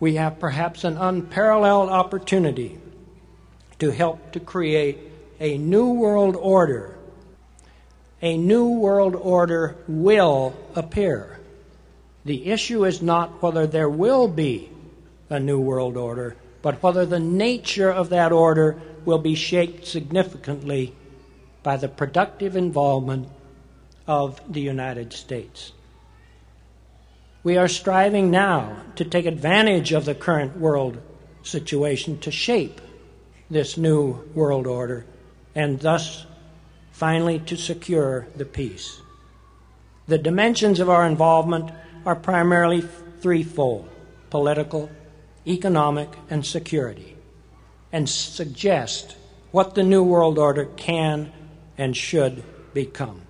we have perhaps an unparalleled opportunity to help to create a new world order. A new world order will appear. The issue is not whether there will be a new world order, but whether the nature of that order will be shaped significantly by the productive involvement of the United States. We are striving now to take advantage of the current world situation to shape this new world order and thus finally to secure the peace. The dimensions of our involvement are primarily threefold: political, economic, and security, and suggest what the new world order can and should become.